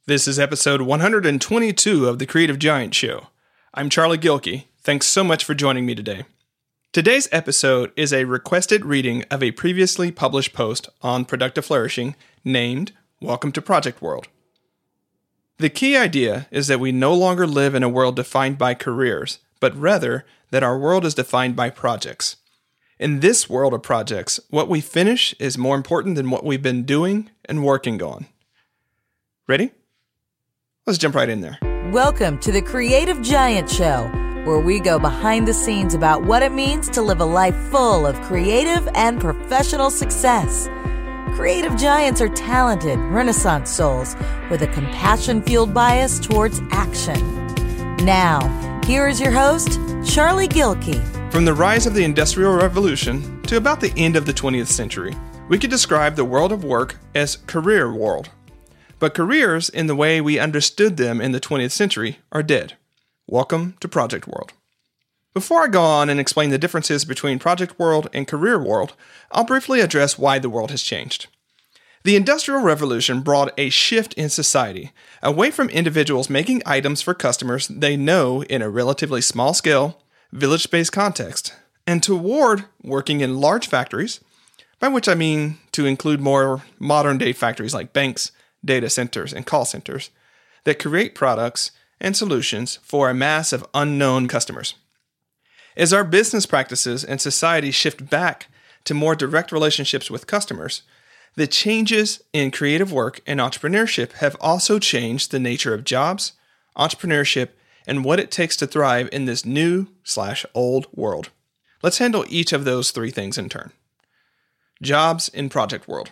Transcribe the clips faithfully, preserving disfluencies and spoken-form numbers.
This is episode one hundred twenty-two of The Creative Giant Show. I'm Charlie Gilkey. Thanks so much for joining me today. Today's episode is a requested reading of a previously published post on Productive Flourishing named Welcome to Project World. The key idea is that we no longer live in a world defined by careers, but rather that our world is defined by projects. In this world of projects, what we finish is more important than what we've been doing and working on. Ready? Let's jump right in there. Welcome to the Creative Giant Show, where we go behind the scenes about what it means to live a life full of creative and professional success. Creative giants are talented, Renaissance souls with a compassion-fueled bias towards action. Now, here is your host, Charlie Gilkey. From the rise of the Industrial Revolution to about the end of the twentieth century, we could describe the world of work as career world. But careers, in the way we understood them in the twentieth century, are dead. Welcome to Project World. Before I go on and explain the differences between Project World and Career World, I'll briefly address why the world has changed. The Industrial Revolution brought a shift in society, away from individuals making items for customers they know in a relatively small scale, village-based context, and toward working in large factories, by which I mean to include more modern-day factories like banks, data centers, and call centers that create products and solutions for a mass of unknown customers. As our business practices and society shift back to more direct relationships with customers, the changes in creative work and entrepreneurship have also changed the nature of jobs, entrepreneurship, and what it takes to thrive in this new slash old world. Let's handle each of those three things in turn. Jobs in Project World.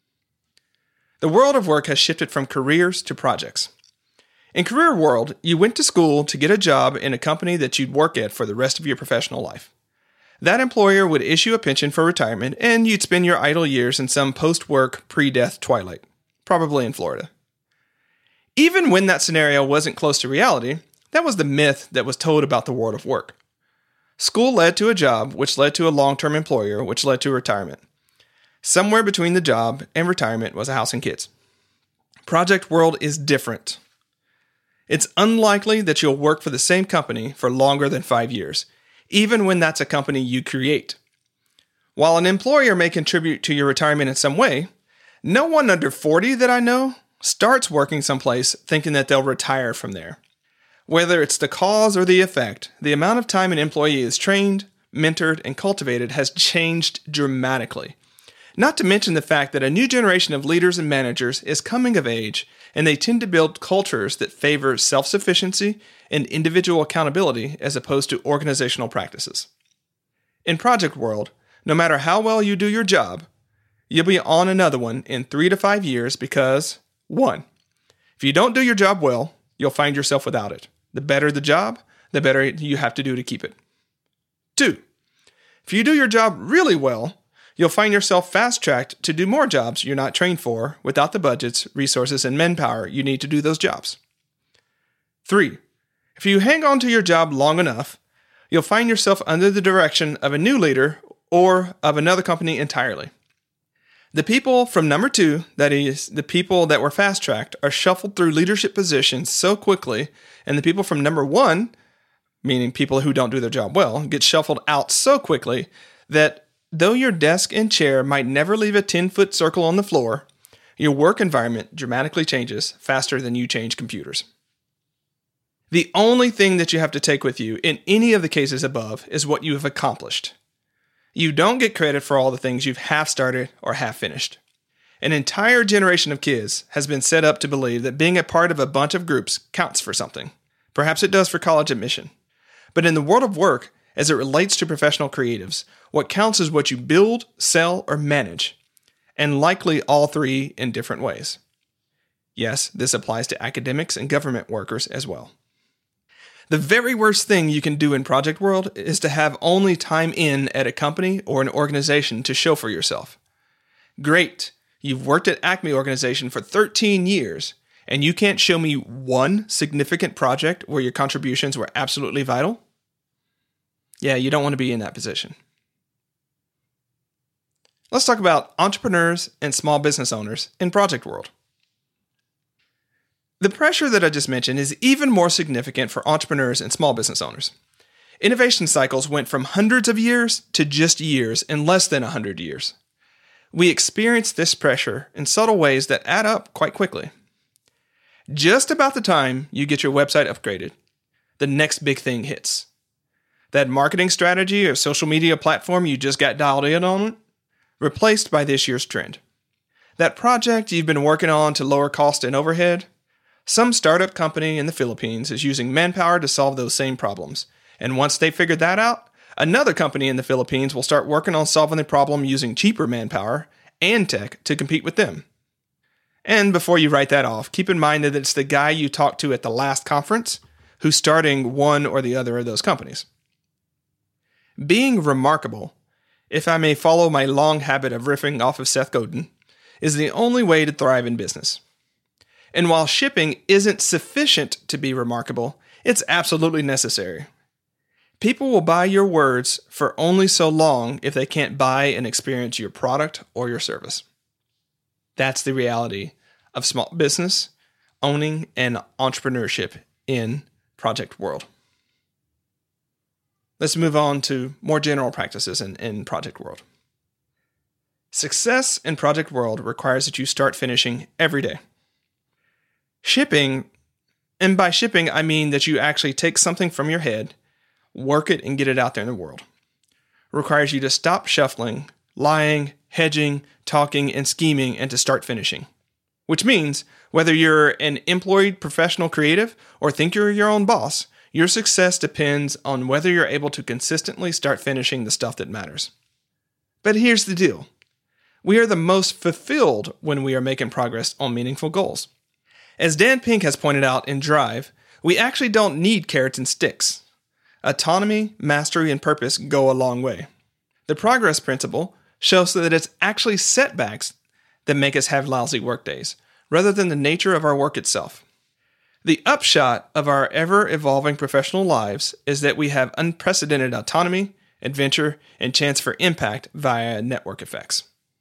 The world of work has shifted from careers to projects. In Career World, you went to school to get a job in a company that you'd work at for the rest of your professional life. That employer would issue a pension for retirement, and you'd spend your idle years in some post-work, pre-death twilight, probably in Florida. Even when that scenario wasn't close to reality, that was the myth that was told about the world of work. School led to a job, which led to a long-term employer, which led to retirement. Somewhere between the job and retirement was a house and kids. Project World is different. It's unlikely that you'll work for the same company for longer than five years, even when that's a company you create. While an employer may contribute to your retirement in some way, no one under forty that I know starts working someplace thinking that they'll retire from there. Whether it's the cause or the effect, the amount of time an employee is trained, mentored, and cultivated has changed dramatically. Not to mention the fact that a new generation of leaders and managers is coming of age, and they tend to build cultures that favor self-sufficiency and individual accountability as opposed to organizational practices. In Project World, no matter how well you do your job, you'll be on another one in three to five years because, one, if you don't do your job well, you'll find yourself without it. The better the job, the better you have to do to keep it. Two, if you do your job really well, you'll find yourself fast-tracked to do more jobs you're not trained for without the budgets, resources, and manpower you need to do those jobs. Three, if you hang on to your job long enough, you'll find yourself under the direction of a new leader or of another company entirely. The people from number two, that is, the people that were fast-tracked, are shuffled through leadership positions so quickly, and the people from number one, meaning people who don't do their job well, get shuffled out so quickly that though your desk and chair might never leave a ten-foot circle on the floor, your work environment dramatically changes faster than you change computers. The only thing that you have to take with you in any of the cases above is what you have accomplished. You don't get credit for all the things you've half started or half finished. An entire generation of kids has been set up to believe that being a part of a bunch of groups counts for something. Perhaps it does for college admission. But in the world of work, as it relates to professional creatives, what counts is what you build, sell, or manage, and likely all three in different ways. Yes, this applies to academics and government workers as well. The very worst thing you can do in Project World is to have only time in at a company or an organization to show for yourself. Great, you've worked at Acme Organization for thirteen years, and you can't show me one significant project where your contributions were absolutely vital? Yeah, you don't want to be in that position. Let's talk about entrepreneurs and small business owners in Project World. The pressure that I just mentioned is even more significant for entrepreneurs and small business owners. Innovation cycles went from hundreds of years to just years in less than one hundred years. We experience this pressure in subtle ways that add up quite quickly. Just about the time you get your website upgraded, the next big thing hits. That marketing strategy or social media platform you just got dialed in on, replaced by this year's trend. That project you've been working on to lower cost and overhead, some startup company in the Philippines is using manpower to solve those same problems. And once they figured that out, another company in the Philippines will start working on solving the problem using cheaper manpower and tech to compete with them. And before you write that off, keep in mind that it's the guy you talked to at the last conference who's starting one or the other of those companies. Being remarkable, if I may follow my long habit of riffing off of Seth Godin, is the only way to thrive in business. And while shipping isn't sufficient to be remarkable, it's absolutely necessary. People will buy your words for only so long if they can't buy and experience your product or your service. That's the reality of small business, owning, and entrepreneurship in Project World. Let's move on to more general practices in, in Project World. Success in Project World requires that you start finishing every day. Shipping, and by shipping I mean that you actually take something from your head, work it, and get it out there in the world. Requires you to stop shuffling, lying, hedging, talking, and scheming, and to start finishing. Which means, whether you're an employed professional creative or think you're your own boss, your success depends on whether you're able to consistently start finishing the stuff that matters. But here's the deal. We are the most fulfilled when we are making progress on meaningful goals. As Dan Pink has pointed out in Drive, we actually don't need carrots and sticks. Autonomy, mastery, and purpose go a long way. The progress principle shows that it's actually setbacks that make us have lousy workdays, rather than the nature of our work itself. The upshot of our ever-evolving professional lives is that we have unprecedented autonomy, adventure, and chance for impact via network effects.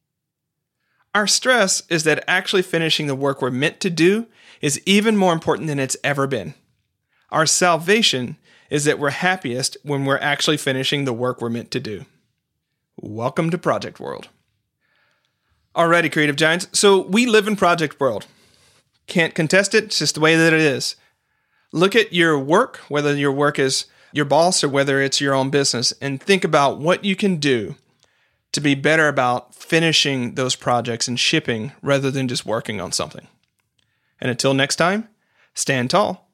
Our stress is that actually finishing the work we're meant to do is even more important than it's ever been. Our salvation is that we're happiest when we're actually finishing the work we're meant to do. Welcome to Project World. Alrighty, Creative Giants. So we live in Project World. Can't contest it. It's just the way that it is. Look at your work, whether your work is your boss or whether it's your own business, and think about what you can do to be better about finishing those projects and shipping rather than just working on something. And until next time, stand tall.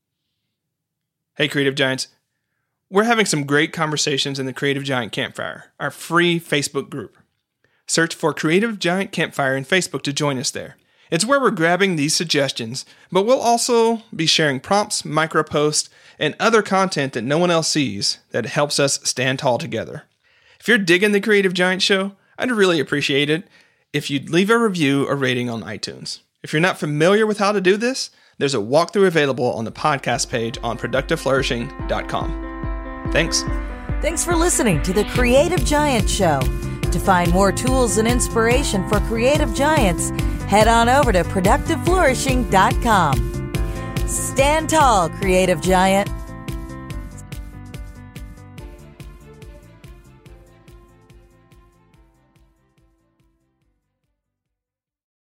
Hey, Creative Giants. We're having some great conversations in the Creative Giant Campfire, our free Facebook group. Search for Creative Giant Campfire in Facebook to join us there. It's where we're grabbing these suggestions, but we'll also be sharing prompts, micro posts, and other content that no one else sees that helps us stand tall together. If you're digging the Creative Giant Show, I'd really appreciate it if you'd leave a review or rating on iTunes. If you're not familiar with how to do this, there's a walkthrough available on the podcast page on productive flourishing dot com. Thanks. Thanks for listening to the Creative Giant Show. To find more tools and inspiration for creative giants, head on over to productive flourishing dot com. Stand tall, Creative Giant.